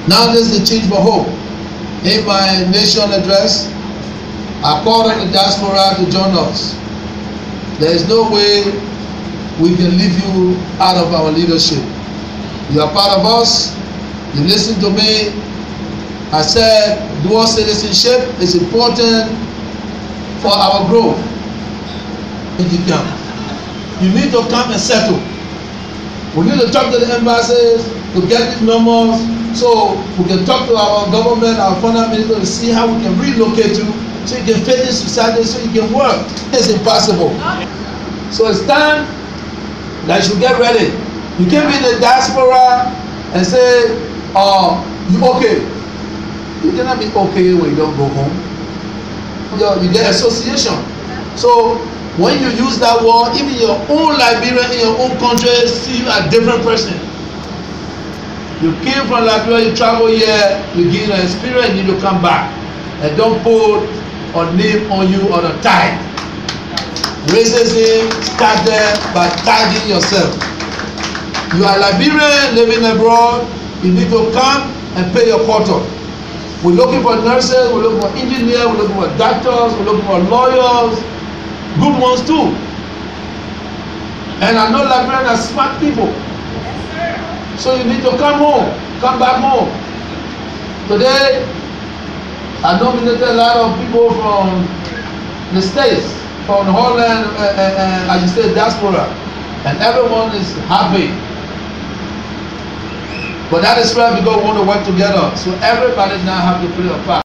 Now this is the Change for Hope. In my nation address, I called on the diaspora to join us. There is no way we can leave you out of our leadership. You are part of us. You listen to me. I said dual citizenship is important for our growth. You need to come and settle. We need to talk to the embassies to get these numbers so we can talk to our government, our foreign minister to see how we can relocate you so you can fit in society, so you can work. It's impossible. So it's time that you get ready. You can't be in the diaspora and say, oh, you okay. You cannot be okay when you don't go home. You get association. So when you use that word, even your own Liberian in your own country see you a different person. You came from Liberia, you travel here, you gain an experience, you need to come back. And don't put a name on you or a tag. Racism started by tagging yourself. You are Liberian living abroad, you need to come and pay your quota. We're looking for nurses, we're looking for engineers, we're looking for doctors, we're looking for lawyers, good ones too. And I know Liberians are smart people. So you need to come home, come back home. Today, I nominated a lot of people from the States, from Holland, and I just said diaspora. And everyone is happy. But that is why we want to work together. So everybody now have to play a part.